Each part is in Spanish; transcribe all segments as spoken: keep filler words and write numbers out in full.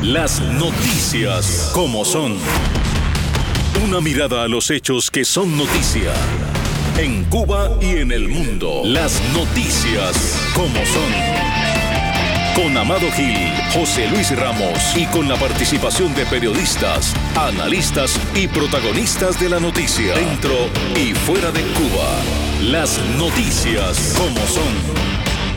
Las noticias como son. Una mirada a los hechos que son noticia. En Cuba y en el mundo. Las noticias como son. Con Amado Gil, José Luis Ramos y con la participación de periodistas, analistas y protagonistas de la noticia. Dentro y fuera de Cuba. Las noticias como son.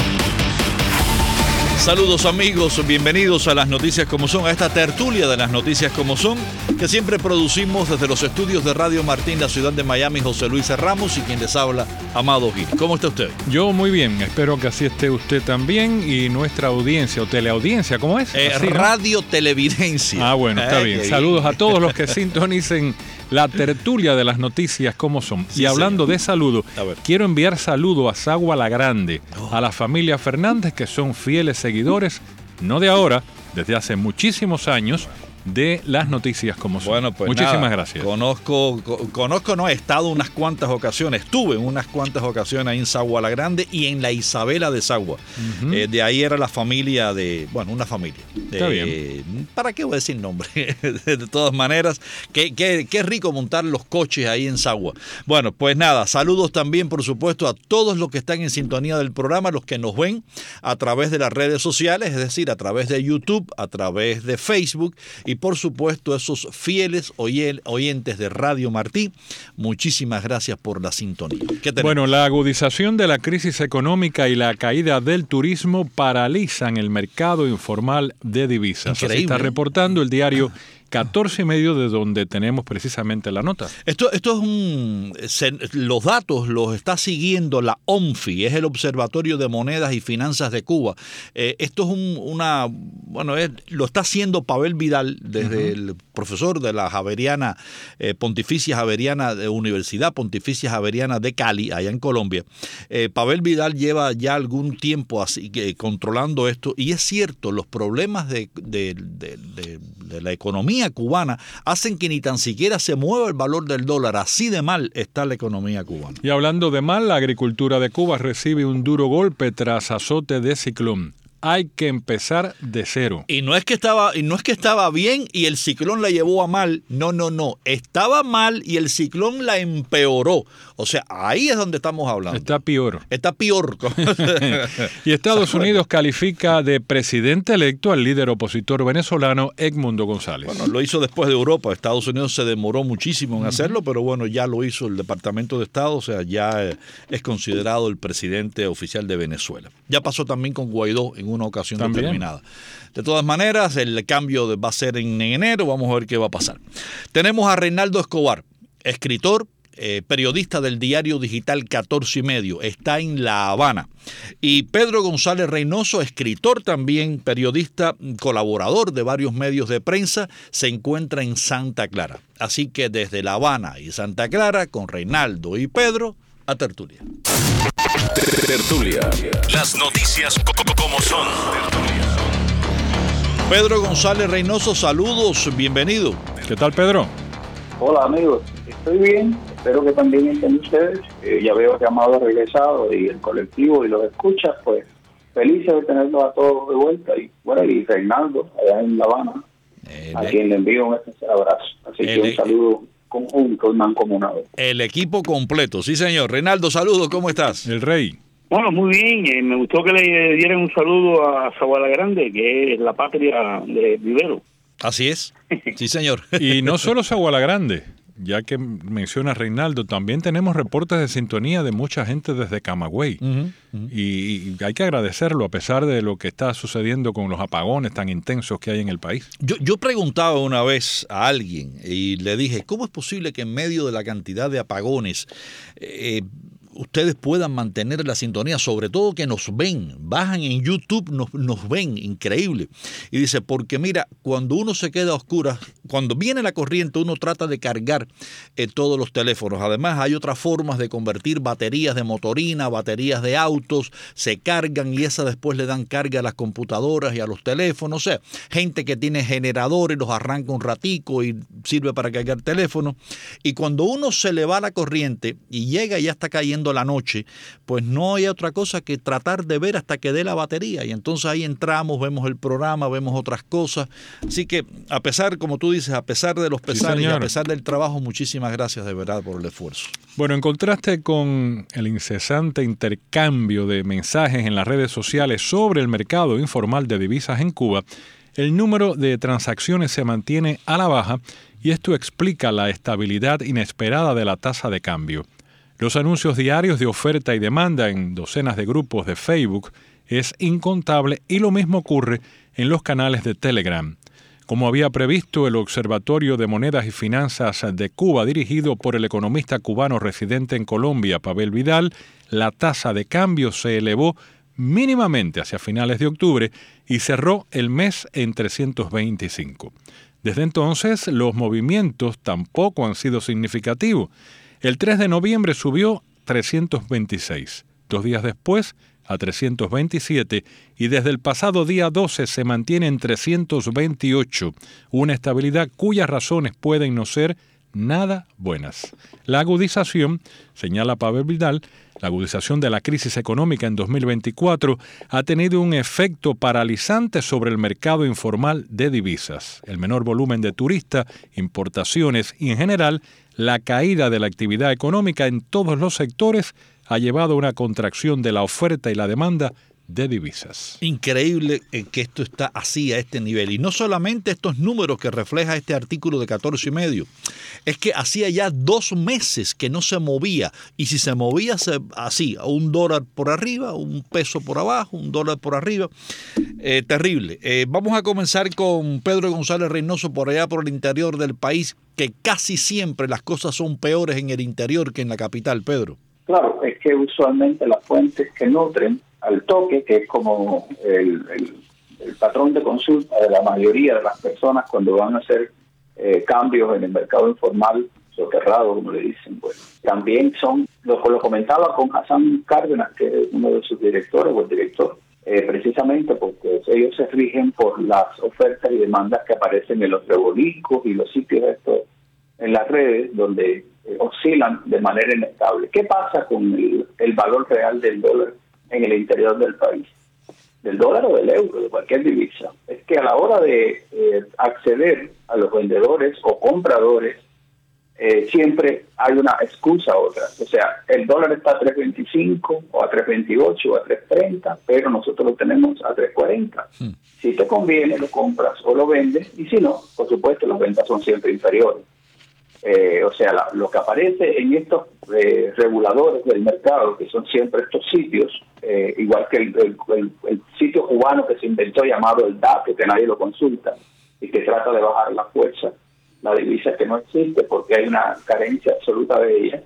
Saludos amigos, bienvenidos a las noticias como son, a esta tertulia de las noticias como son, que siempre producimos desde los estudios de Radio Martín, la ciudad de Miami, José Luis Ramos y quien les habla, Amado Gil. ¿Cómo está usted? Yo muy bien, espero que así esté usted también y nuestra audiencia o teleaudiencia, ¿cómo es? Eh, Así, ¿no? Radio Televidencia. Ah, bueno, está eh, bien. que... Saludos a todos los que sintonicen la tertulia de las noticias como son. Sí, y hablando señor. de saludo, quiero enviar saludo a Sagua La Grande, oh. a la familia Fernández, que son fieles seguidores, no de ahora, desde hace muchísimos años, de las noticias como son. Bueno, pues muchísimas nada, gracias. Conozco, co- conozco, no, he estado unas cuantas ocasiones, estuve en unas cuantas ocasiones ahí en Sagua La Grande y en la Isabela de Sagua. Uh-huh. Eh, de ahí era la familia de, bueno, una familia. De, Está bien. ¿Para qué voy a decir nombre? De todas maneras, qué, qué, qué rico montar los coches ahí en Sagua. Bueno, pues nada, saludos también, por supuesto, a todos los que están en sintonía del programa, los que nos ven a través de las redes sociales, es decir, a través de YouTube, a través de Facebook y por supuesto esos fieles oyentes de Radio Martí. Muchísimas gracias por la sintonía. ¿Qué tenemos? Bueno, la agudización de la crisis económica y la caída del turismo paralizan el mercado informal de divisas. Increíble. Así está reportando el diario catorce y medio, de donde tenemos precisamente la nota. Esto, esto es un... Se, los datos los está siguiendo la O M F I, es el Observatorio de Monedas y Finanzas de Cuba. Eh, esto es un, una... Bueno, es, lo está haciendo Pavel Vidal, desde uh-huh. el profesor de la Javeriana, eh, Pontificia Javeriana, de Universidad Pontificia Javeriana de Cali, allá en Colombia. Eh, Pavel Vidal lleva ya algún tiempo así que controlando esto, y es cierto, los problemas de, de, de, de, de la economía cubana hacen que ni tan siquiera se mueva el valor del dólar. Así de mal está la economía cubana. Y hablando de mal, la agricultura de Cuba recibe un duro golpe tras azote de ciclón. Hay que empezar de cero. Y no es que estaba, y no es que estaba bien y el ciclón la llevó a mal. No, no, no. Estaba mal y el ciclón la empeoró. O sea, ahí es donde estamos hablando. Está peor. Está peor. Y Estados Unidos califica de presidente electo al líder opositor venezolano Edmundo González. Bueno, lo hizo después de Europa. Estados Unidos se demoró muchísimo en uh-huh. hacerlo, pero bueno, ya lo hizo el Departamento de Estado. O sea, ya es considerado el presidente oficial de Venezuela. Ya pasó también con Guaidó en una ocasión ¿También? determinada. De todas maneras, el cambio va a ser en enero, vamos a ver qué va a pasar. Tenemos a Reinaldo Escobar, escritor, eh, periodista del diario digital catorce y medio, está en La Habana. Y Pedro González Reynoso, escritor también, periodista, colaborador de varios medios de prensa, se encuentra en Santa Clara. Así que desde La Habana y Santa Clara, con Reinaldo y Pedro, a tertulia. Tertulia. Las noticias como son. Pedro González Reynoso, saludos, bienvenido. ¿Qué tal, Pedro? Hola, amigos. Estoy bien, espero que también estén ustedes. Eh, ya veo que Amado ha regresado y el colectivo y los escuchas, pues felices de tenerlos a todos de vuelta. Y bueno, y Reinaldo, allá en La Habana, el, a quien le envío un especial abrazo. Así el, que un saludo conjunto y mancomunado. El equipo completo, sí señor. Reinaldo, saludos, ¿cómo estás? El rey. Bueno, muy bien. Eh, me gustó que le dieran un saludo a Sagua La Grande, que es la patria de Vivero. Así es, sí señor. Y no solo Sagua La Grande, ya que menciona Reinaldo, también tenemos reportes de sintonía de mucha gente desde Camagüey. Uh-huh, uh-huh. Y, y hay que agradecerlo a pesar de lo que está sucediendo con los apagones tan intensos que hay en el país. Yo, yo preguntaba una vez a alguien y le dije, ¿cómo es posible que en medio de la cantidad de apagones eh, ustedes puedan mantener la sintonía, sobre todo que nos ven, bajan en YouTube, nos, nos ven, increíble? Y dice, porque mira, cuando uno se queda a oscuras, cuando viene la corriente uno trata de cargar eh, todos los teléfonos. Además hay otras formas de convertir baterías de motorina, baterías de autos, se cargan y esas después le dan carga a las computadoras y a los teléfonos. O sea, gente que tiene generadores, los arranca un ratico y sirve para cargar teléfonos. Y cuando uno se le va la corriente y llega y ya está cayendo la noche, pues no hay otra cosa que tratar de ver hasta que dé la batería. Y entonces ahí entramos, vemos el programa, vemos otras cosas. Así que a pesar, como tú dices, a pesar de los pesares sí, y a pesar del trabajo, muchísimas gracias de verdad por el esfuerzo. Bueno, en contraste con el incesante intercambio de mensajes en las redes sociales sobre el mercado informal de divisas en Cuba, el número de transacciones se mantiene a la baja y esto explica la estabilidad inesperada de la tasa de cambio. Los anuncios diarios de oferta y demanda en docenas de grupos de Facebook es incontable y lo mismo ocurre en los canales de Telegram. Como había previsto el Observatorio de Monedas y Finanzas de Cuba, dirigido por el economista cubano residente en Colombia, Pavel Vidal, la tasa de cambio se elevó mínimamente hacia finales de octubre y cerró el mes en trescientos veinticinco. Desde entonces, los movimientos tampoco han sido significativos. El tres de noviembre subió trescientos veintiséis. Dos días después, a trescientos veintisiete y desde el pasado día doce se mantiene en trescientos veintiocho, una estabilidad cuyas razones pueden no ser nada buenas. La agudización, señala Pavel Vidal, la agudización de la crisis económica en dos mil veinticuatro ha tenido un efecto paralizante sobre el mercado informal de divisas. El menor volumen de turistas, importaciones y en general la caída de la actividad económica en todos los sectores ha llevado a una contracción de la oferta y la demanda de divisas. Increíble que esto está así a este nivel. Y no solamente estos números que refleja este artículo de catorce y medio, es que hacía ya dos meses que no se movía. Y si se movía se, así, un dólar por arriba, un peso por abajo, un dólar por arriba. Eh, terrible. Eh, vamos a comenzar con Pedro González Reynoso por allá por el interior del país, que casi siempre las cosas son peores en el interior que en la capital, Pedro. Claro, es que usualmente las fuentes que nutren al toque, que es como el, el, el patrón de consulta de la mayoría de las personas cuando van a hacer eh, cambios en el mercado informal, soterrado, como le dicen, pues también son, lo, lo comentaba con Hassan Cárdenas, que es uno de sus directores o el director, eh, precisamente porque ellos se rigen por las ofertas y demandas que aparecen en los revoliscos y los sitios estos en las redes donde eh, oscilan de manera inestable. ¿Qué pasa con el, el valor real del dólar en el interior del país? Del dólar o del euro, de cualquier divisa. Es que a la hora de eh, acceder a los vendedores o compradores, eh, siempre hay una excusa u otra. O sea, el dólar está a tres veinticinco o a tres veintiocho o a tres treinta, pero nosotros lo tenemos a tres cuarenta. Hmm. Si te conviene, lo compras o lo vendes, y si no, por supuesto, las ventas son siempre inferiores. Eh, o sea, la, lo que aparece en estos eh, reguladores del mercado, que son siempre estos sitios, eh, igual que el, el, el, el sitio cubano que se inventó llamado el D A P, que nadie lo consulta, y que trata de bajar la fuerza, la divisa que no existe porque hay una carencia absoluta de ella,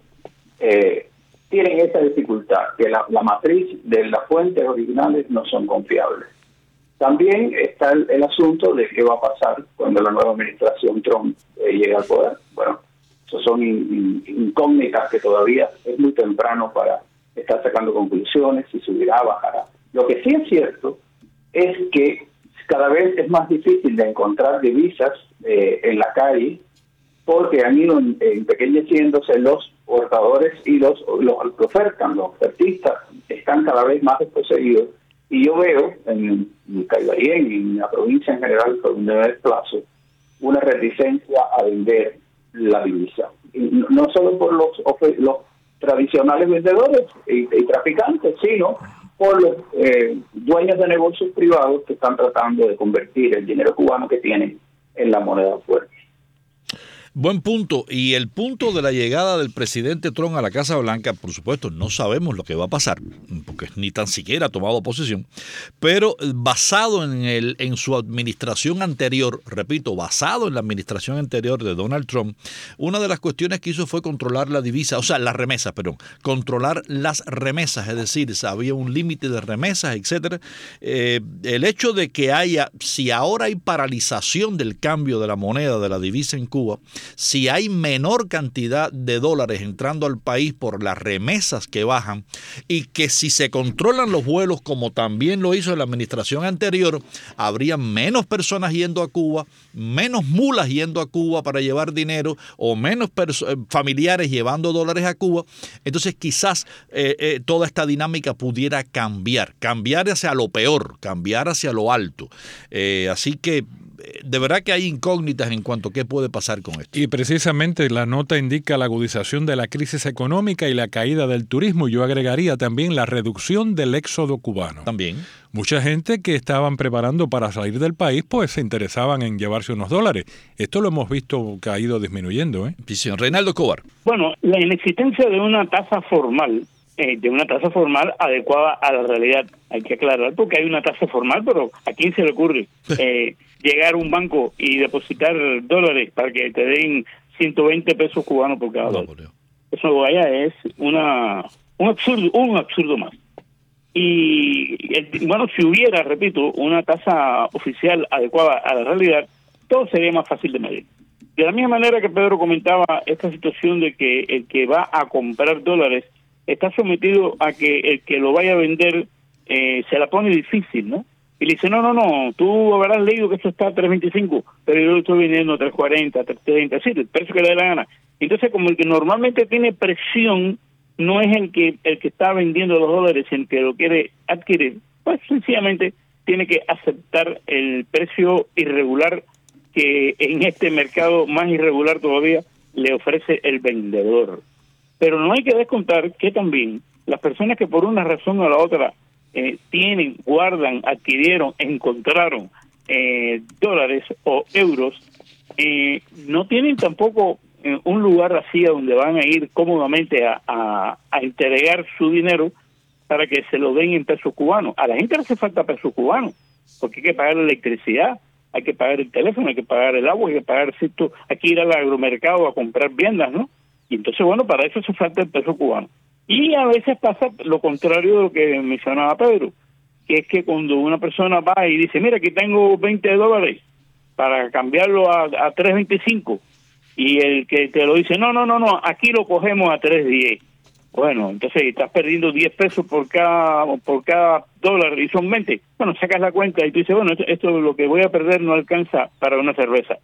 eh, tienen esa dificultad, que la, la matriz de las fuentes originales no son confiables. También está el, el asunto de qué va a pasar cuando la nueva administración Trump eh, llegue al poder. Bueno, eso son in, in, incógnitas que todavía es muy temprano para estar sacando conclusiones, si subirá, bajará. Lo que sí es cierto es que cada vez es más difícil de encontrar divisas eh, en la calle, porque han ido empequeñeciéndose los portadores y los, los que ofertan, los ofertistas están cada vez más desposeídos. Y yo veo en, en Caibarien y en la provincia en general, por donde me desplazo, una reticencia a vender la divisa. Y no, no solo por los, los tradicionales vendedores y, y traficantes, sino por los eh, dueños de negocios privados que están tratando de convertir el dinero cubano que tienen en la moneda fuerte. Buen punto. Y el punto de la llegada del presidente Trump a la Casa Blanca, por supuesto, no sabemos lo que va a pasar, porque ni tan siquiera ha tomado posición, pero basado en, el, en su administración anterior, repito, basado en la administración anterior de Donald Trump, una de las cuestiones que hizo fue controlar la divisa, o sea, las remesas, perdón, controlar las remesas, es decir, había un límite de remesas, etcétera. Eh, el hecho de que haya, si ahora hay paralización del cambio de la moneda, de la divisa en Cuba, si hay menor cantidad de dólares entrando al país por las remesas que bajan, y que si se controlan los vuelos como también lo hizo la administración anterior, habría menos personas yendo a Cuba, menos mulas yendo a Cuba para llevar dinero, o menos familiares llevando dólares a Cuba. Entonces quizás eh, eh, toda esta dinámica pudiera cambiar, cambiar hacia lo peor, cambiar hacia lo alto. Eh, así que de verdad que hay incógnitas en cuanto a qué puede pasar con esto. Y precisamente la nota indica la agudización de la crisis económica y la caída del turismo. Yo agregaría también la reducción del éxodo cubano. También. Mucha gente que estaban preparando para salir del país, pues se interesaban en llevarse unos dólares. Esto lo hemos visto que ha ido disminuyendo, ¿eh? Sí, señor. Reinaldo Escobar. Bueno, la inexistencia de una tasa formal, eh, de una tasa formal adecuada a la realidad, hay que aclarar, porque hay una tasa formal, pero ¿a quién se le ocurre eh, llegar a un banco y depositar dólares para que te den ciento veinte pesos cubanos por cada dólar? No, eso vaya es una un absurdo, un absurdo más. Y el, bueno, si hubiera, repito, una tasa oficial adecuada a la realidad, todo sería más fácil de medir. De la misma manera que Pedro comentaba esta situación de que el que va a comprar dólares está sometido a que el que lo vaya a vender eh, se la pone difícil, ¿no? Y le dice, no, no, no, tú habrás leído que esto está a tres veinticinco, pero yo lo estoy vendiendo a tres cuarenta, tres treinta, sí, el precio que le dé la gana. Entonces, como el que normalmente tiene presión no es el que el que está vendiendo los dólares, el que lo quiere adquirir, pues sencillamente tiene que aceptar el precio irregular que en este mercado más irregular todavía le ofrece el vendedor. Pero no hay que descontar que también las personas que por una razón o la otra eh, tienen, guardan, adquirieron, encontraron eh, dólares o euros, eh, no tienen tampoco eh, un lugar así a donde van a ir cómodamente a, a, a entregar su dinero para que se lo den en pesos cubanos. A la gente le hace falta pesos cubanos, porque hay que pagar la electricidad, hay que pagar el teléfono, hay que pagar el agua, hay que pagar cierto, hay que ir al agromercado a comprar viandas, ¿no? Y entonces, bueno, para eso hace falta el peso cubano. Y a veces pasa lo contrario de lo que mencionaba Pedro, que es que cuando una persona va y dice, mira, aquí tengo veinte dólares para cambiarlo a, a tres veinticinco, y el que te lo dice, no, no, no, no, aquí lo cogemos a tres diez. Bueno, entonces estás perdiendo diez pesos por cada por cada dólar y son veinte. Bueno, sacas la cuenta y tú dices, bueno, esto, esto lo que voy a perder no alcanza para una cerveza.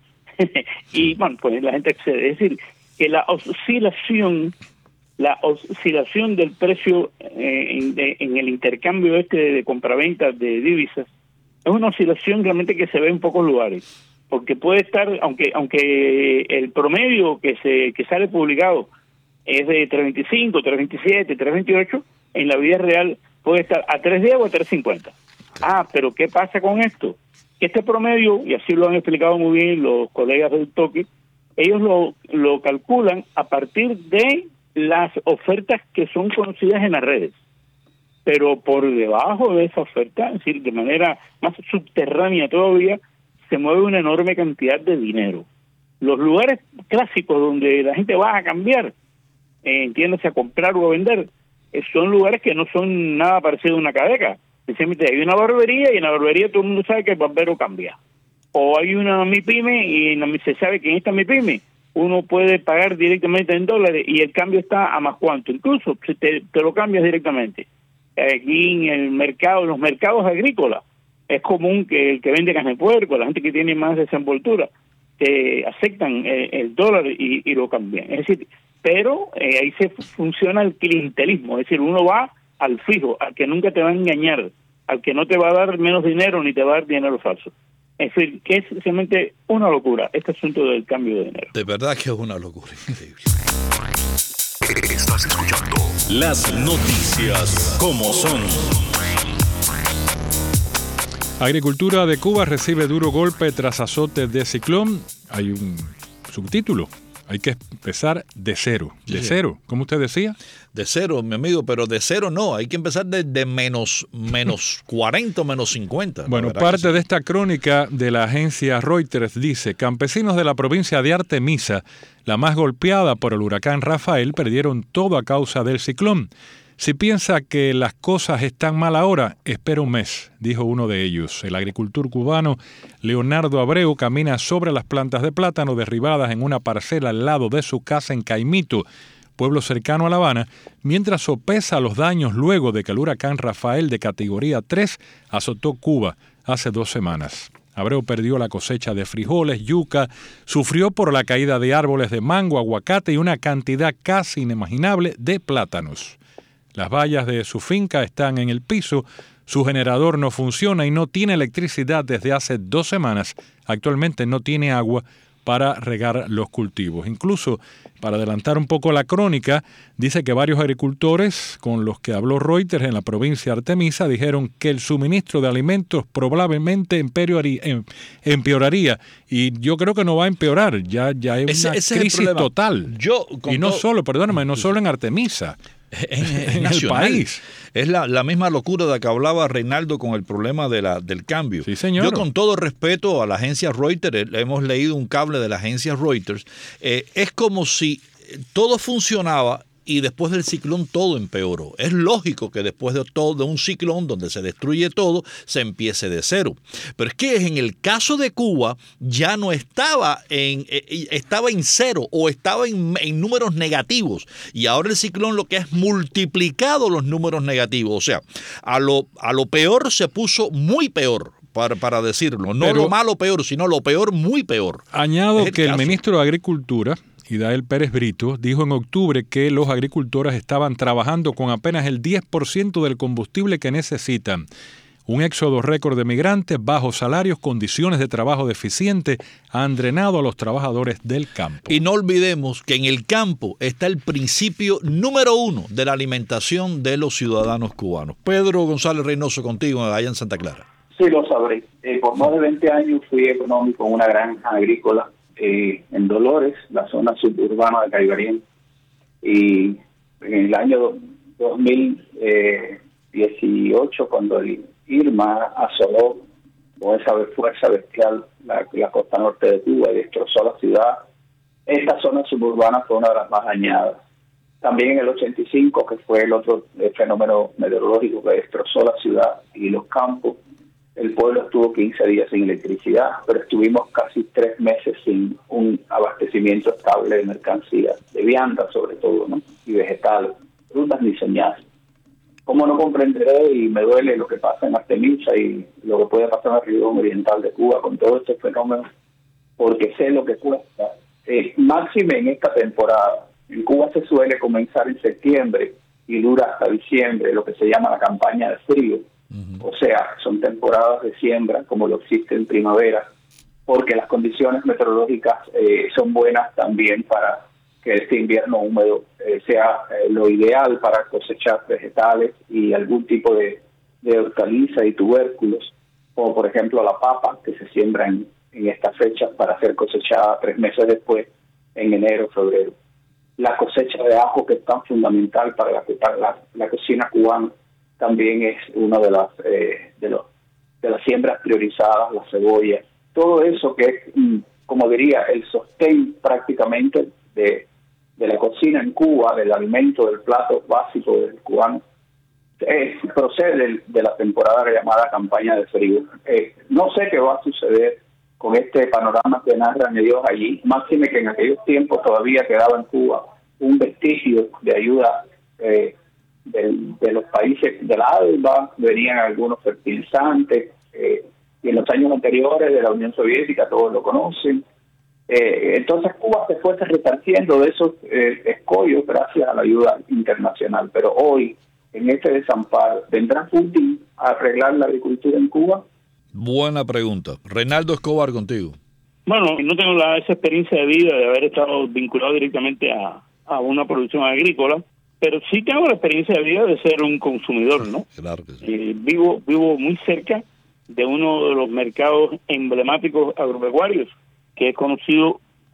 Y bueno, pues la gente accede. Es decir, que la oscilación, la oscilación del precio eh, en, de, en el intercambio este de compraventa de divisas es una oscilación realmente que se ve en pocos lugares, porque puede estar, aunque aunque el promedio que se que sale publicado es de tres veinticinco, tres veintisiete, tres veintiocho, en la vida real puede estar a tres diez o a tres cincuenta. Ah, pero ¿qué pasa con esto? Que este promedio, y así lo han explicado muy bien los colegas del toque, ellos lo, lo calculan a partir de las ofertas que son conocidas en las redes. Pero por debajo de esa oferta, es decir, de manera más subterránea todavía, se mueve una enorme cantidad de dinero. Los lugares clásicos donde la gente va a cambiar, eh, entiéndase, a comprar o a vender, eh, son lugares que no son nada parecido a una cadeca. Simplemente hay una barbería y en la barbería todo el mundo sabe que el barbero cambia. O hay una MIPYME y en la, se sabe que en esta MIPYME uno puede pagar directamente en dólares y el cambio está a más cuánto. Incluso si te, te lo cambias directamente. Aquí en el mercado, en los mercados agrícolas, es común que el que vende carne de puerco, la gente que tiene más desenvoltura, que aceptan el, el dólar y, y lo cambian. Es decir, pero eh, ahí se funciona el clientelismo, es decir, uno va al fijo, al que nunca te va a engañar, al que no te va a dar menos dinero ni te va a dar dinero falso. Es decir, que es simplemente una locura este asunto del cambio de dinero. De verdad que es una locura increíble. Estás escuchando las noticias como son. Agricultura de Cuba recibe duro golpe tras azote de ciclón. Hay un subtítulo. Hay que empezar de cero. De sí. cero, ¿cómo usted decía? De cero, mi amigo, pero de cero no. Hay que empezar de, de menos, menos cuarenta o menos cincuenta. Bueno, parte sí. de esta crónica de la agencia Reuters dice: campesinos de la provincia de Artemisa, la más golpeada por el huracán Rafael, perdieron todo a causa del ciclón. Si piensa que las cosas están mal ahora, espera un mes, dijo uno de ellos. El agricultor cubano Leonardo Abreu camina sobre las plantas de plátano derribadas en una parcela al lado de su casa en Caimito, pueblo cercano a La Habana, mientras sopesa los daños luego de que el huracán Rafael de categoría tres azotó Cuba hace dos semanas. Abreu perdió la cosecha de frijoles, yuca, sufrió por la caída de árboles de mango, aguacate y una cantidad casi inimaginable de plátanos. Las vallas de su finca están en el piso, su generador no funciona y no tiene electricidad desde hace dos semanas. Actualmente no tiene agua para regar los cultivos. Incluso, para adelantar un poco la crónica, dice que varios agricultores con los que habló Reuters en la provincia de Artemisa dijeron que el suministro de alimentos probablemente empeoraría. Y yo creo que no va a empeorar, ya, ya hay ese, una ese crisis es total. Yo, y no todo... solo, perdóname, no solo en Artemisa. En, en el país. Es la, la misma locura de que hablaba Reinaldo con el problema de la, del cambio. Sí, señor. Yo, con todo respeto a la agencia Reuters, hemos leído un cable de la agencia Reuters, eh, es como si todo funcionaba y después del ciclón todo empeoró. Es lógico que después de todo de un ciclón donde se destruye todo, se empiece de cero. Pero es que en el caso de Cuba ya no estaba en, estaba en cero o estaba en, en números negativos. Y ahora el ciclón lo que ha es multiplicado los números negativos. O sea, a lo, a lo peor se puso muy peor. Para, para decirlo, no Pero, lo malo peor, sino lo peor muy peor. Añado el que caso. el ministro de Agricultura, Idael Pérez Brito, dijo en octubre que los agricultores estaban trabajando con apenas el diez por ciento del combustible que necesitan. Un éxodo récord de migrantes, bajos salarios, condiciones de trabajo deficientes han drenado a los trabajadores del campo. Y no olvidemos que en el campo está el principio número uno de la alimentación de los ciudadanos cubanos. Pedro González Reynoso, contigo allá en Santa Clara. Sí, lo sabré. Eh, por más de veinte años fui económico en una granja agrícola eh, en Dolores, la zona suburbana de Caibarien. Y en el año dos mil dieciocho, cuando el Irma asoló con esa fuerza bestial la, la costa norte de Cuba y destrozó la ciudad, esta zona suburbana fue una de las más dañadas. También en el ochenta y cinco, que fue el otro el fenómeno meteorológico que destrozó la ciudad y los campos, el pueblo estuvo quince días sin electricidad, pero estuvimos casi tres meses sin un abastecimiento estable de mercancías, de viandas sobre todo, ¿no? Y vegetales, frutas ni señales. ¿Cómo no comprenderé y me duele lo que pasa en Artemisa y lo que puede pasar en la región oriental de Cuba con todo este fenómeno? Porque sé lo que cuesta. Eh, máxime en esta temporada. En Cuba se suele comenzar en septiembre y dura hasta diciembre, lo que se llama la campaña de frío. Uh-huh. O sea, son temporadas de siembra como lo existe en primavera, porque las condiciones meteorológicas eh, son buenas también para que este invierno húmedo eh, sea eh, lo ideal para cosechar vegetales y algún tipo de, de hortaliza y tubérculos, como por ejemplo la papa, que se siembra en, en estas fechas para ser cosechada tres meses después, en enero, febrero. La cosecha de ajo, que es tan fundamental para la, para la, la cocina cubana, también es una de las eh, de, los, de las siembras priorizadas, la cebolla, todo eso que es, como diría, el sostén prácticamente de, de la cocina en Cuba, del alimento, del plato básico del cubano, eh, procede de, de la temporada llamada campaña de frío. Eh, no sé qué va a suceder con este panorama que narran ellos allí, máxime que en aquellos tiempos todavía quedaba en Cuba un vestigio de ayuda eh, de, de los países de la ALBA, venían algunos fertilizantes, eh, y en los años anteriores de la Unión Soviética, todos lo conocen. Eh, entonces Cuba se fue resarciendo de esos eh, escollos gracias a la ayuda internacional, pero hoy, en este desamparo, ¿vendrá Putin a arreglar la agricultura en Cuba? Buena pregunta. Reinaldo Escobar, contigo. Bueno, no tengo la, esa experiencia de vida de haber estado vinculado directamente a, a una producción agrícola, pero sí tengo la experiencia de vida de ser un consumidor, ¿no? Claro que sí. Eh, vivo, vivo muy cerca de uno de los mercados emblemáticos agropecuarios, que es conocido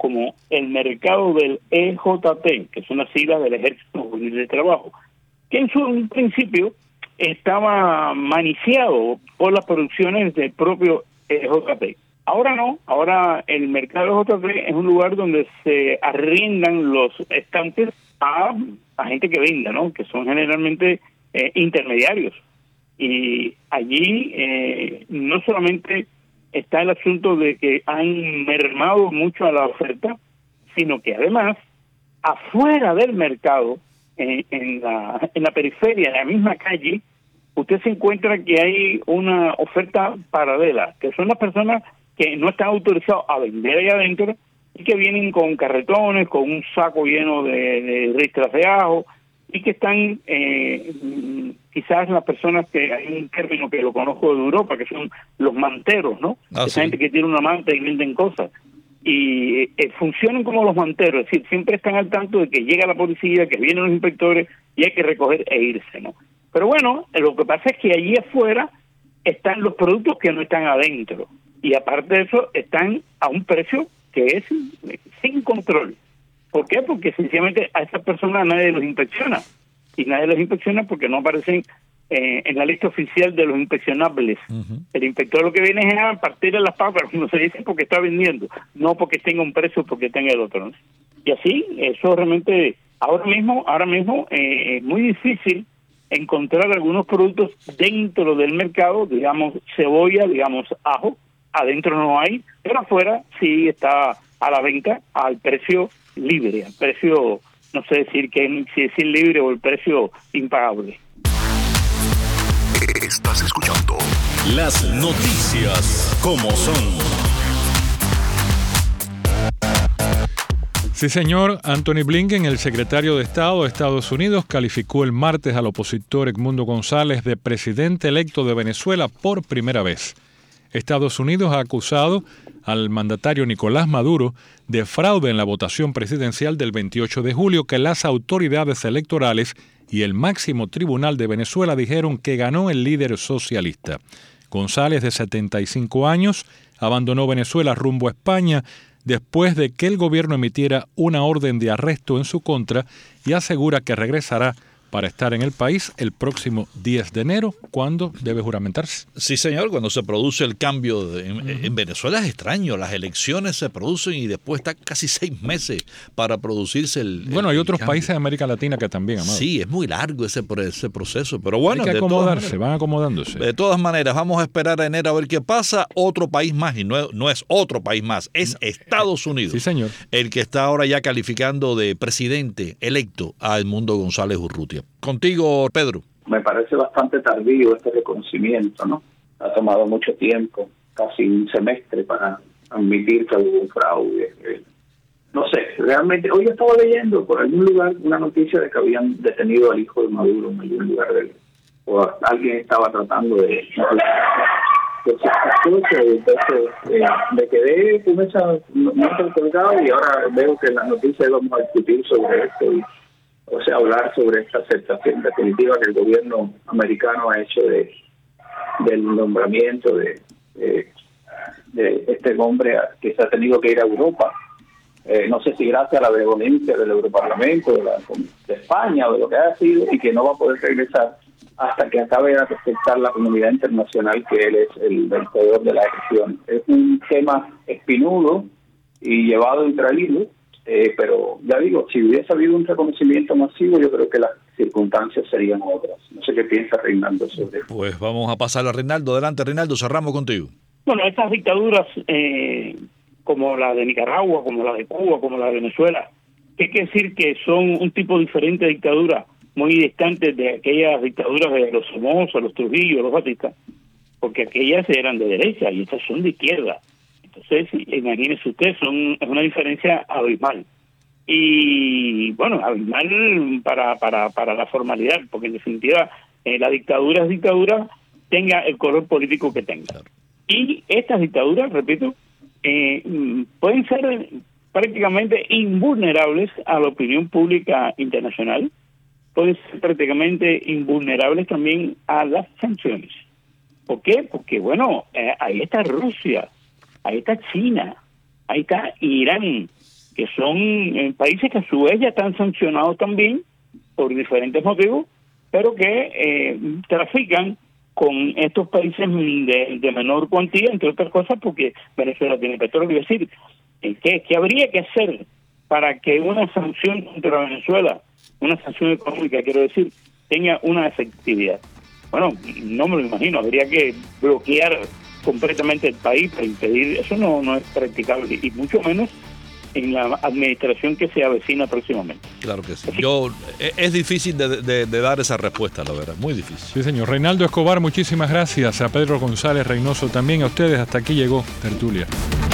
como el mercado del E J T, que son las siglas del Ejército Juvenil de Trabajo, que en su un principio estaba maniciado por las producciones del propio E J T. Ahora no, ahora el mercado E J T es un lugar donde se arriendan los estantes a, a gente que venda, ¿no? Que son generalmente eh, intermediarios. Y allí eh, no solamente está el asunto de que han mermado mucho a la oferta, sino que además, afuera del mercado, eh, en la en la periferia, en la misma calle, usted se encuentra que hay una oferta paralela, que son las personas que no están autorizados a vender allá adentro y que vienen con carretones, con un saco lleno de, de ristras de ajo, y que están eh, quizás las personas que, hay un término que lo conozco de Europa, que son los manteros, ¿no? Ah, Esa sí. gente que tiene una manta y venden cosas. Y eh, funcionan como los manteros, es decir, siempre están al tanto de que llega la policía, que vienen los inspectores y hay que recoger e irse, ¿no? Pero bueno, lo que pasa es que allí afuera están los productos que no están adentro. Y aparte de eso, están a un precio que es sin control. ¿Por qué? Porque sencillamente a esas personas nadie los inspecciona. Y nadie los inspecciona porque no aparecen eh, en la lista oficial de los inspeccionables. Uh-huh. El inspector lo que viene es a partirle las papas, como se dice, porque está vendiendo, no porque tenga un precio, porque tenga el otro, ¿no? Y así, eso realmente, ahora mismo, ahora mismo eh, es muy difícil encontrar algunos productos dentro del mercado, digamos cebolla, digamos ajo, adentro no hay, pero afuera sí está a la venta al precio libre, al precio, no sé decir que si decir libre o el precio impagable. Estás escuchando las noticias como son. Sí, señor. Anthony Blinken, el secretario de Estado de Estados Unidos, calificó el martes al opositor Edmundo González de presidente electo de Venezuela por primera vez. Estados Unidos ha acusado al mandatario Nicolás Maduro de fraude en la votación presidencial del veintiocho de julio que las autoridades electorales y el máximo tribunal de Venezuela dijeron que ganó el líder socialista. González, de setenta y cinco años, abandonó Venezuela rumbo a España después de que el gobierno emitiera una orden de arresto en su contra y asegura que regresará para estar en el país el próximo diez de enero, cuando debe juramentarse. Sí, señor, cuando se produce el cambio de, en, uh-huh. en Venezuela es extraño, las elecciones se producen y después está casi seis meses para producirse el Bueno, el, hay el otros cambio. países de América Latina que también, Amado. Sí, es muy largo ese, ese proceso, pero bueno. Hay que de acomodarse, todas van acomodándose. De todas maneras, vamos a esperar a enero a ver qué pasa. Otro país más, y no, no es otro país más, es Estados Unidos. Sí, señor. El que está ahora ya calificando de presidente electo a Edmundo González Urrutia. Contigo, Pedro. Me parece bastante tardío este reconocimiento, ¿no? Ha tomado mucho tiempo, casi un semestre, para admitir que hubo un fraude. No sé, realmente, hoy estaba leyendo por algún lugar una noticia de que habían detenido al hijo de Maduro en algún lugar del, o alguien estaba tratando de... Entonces, eh, me quedé con esa nota colgada y ahora veo que en las noticias vamos a discutir sobre esto y, o sea, hablar sobre esta aceptación definitiva que el gobierno americano ha hecho de del nombramiento de, de, de este hombre que se ha tenido que ir a Europa. Eh, no sé si gracias a la benevolencia del Europarlamento, de, la, de España o de lo que ha sido, y que no va a poder regresar hasta que acabe de respetar la comunidad internacional que él es el vencedor de la elección. Es un tema espinudo y llevado entre hilo, eh, pero ya digo, si hubiese habido un reconocimiento masivo, yo creo que las circunstancias serían otras. No sé qué piensa Reinaldo sobre eso. Pues vamos a pasar a Reinaldo. Adelante, Reinaldo, cerramos contigo. Bueno, estas dictaduras, eh, como la de Nicaragua, como la de Cuba, como la de Venezuela, ¿qué quiere decir? Que son un tipo diferente de dictadura, muy distante de aquellas dictaduras de los Somoza, los Trujillo, los Batista, porque aquellas eran de derecha y estas son de izquierda. Entonces, imagínense usted, son, es una diferencia abismal. Y bueno, abismal para para para la formalidad, porque en definitiva eh, la dictadura es dictadura, tenga el color político que tenga. Y estas dictaduras, repito, eh, pueden ser prácticamente invulnerables a la opinión pública internacional, pueden ser prácticamente invulnerables también a las sanciones. ¿Por qué? Porque, bueno, eh, ahí está Rusia, ahí está China, ahí está Irán, que son eh, países que a su vez ya están sancionados también por diferentes motivos, pero que eh, trafican con estos países de, de menor cuantía, entre otras cosas porque Venezuela tiene petróleo. Es decir, ¿qué, qué habría que hacer para que una sanción contra Venezuela, una sanción económica, quiero decir, tenga una efectividad? Bueno, no me lo imagino, habría que bloquear completamente el país para impedir, eso no, no es practicable, y mucho menos en la administración que se avecina próximamente. Claro que sí. Yo, es difícil de, de, de dar esa respuesta, la verdad, muy difícil. Sí, señor. Reinaldo Escobar, muchísimas gracias. A Pedro González Reynoso también, a ustedes. Hasta aquí llegó Tertulia.